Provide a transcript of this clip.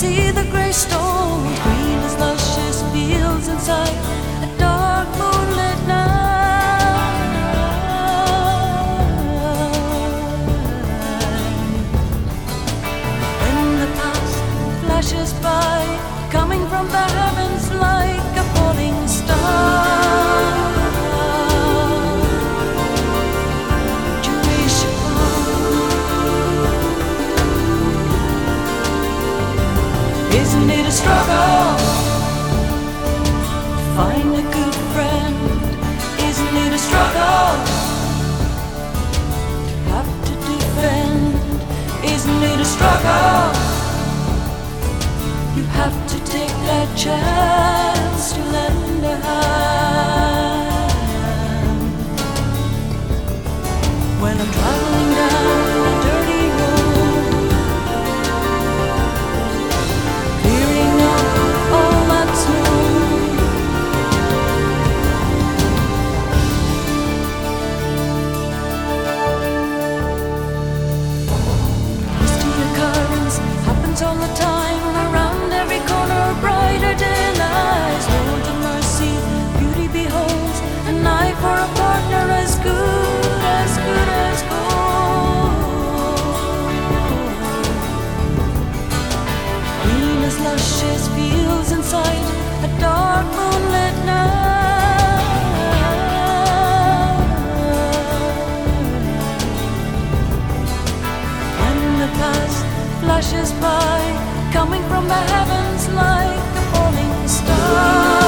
see the grey stones, green as luscious fields inside a dark moonlit night. When the past flashes by, coming from the heavens like a falling star, do you wish upon? Isn't it a struggle to find a good friend? Isn't it a struggle to have to defend? Isn't it a struggle? You have to take that chance to lend a hand. When I'm traveling down a dirty road, clearing up all that snow, misty occurrence happens all the time. Around every corner, brighter day lies. Lord of mercy, beauty beholds, an eye for a partner as good as gold. Green as luscious fields inside a dark moonlit night. When the past flashes by, coming from the heavens like a falling star.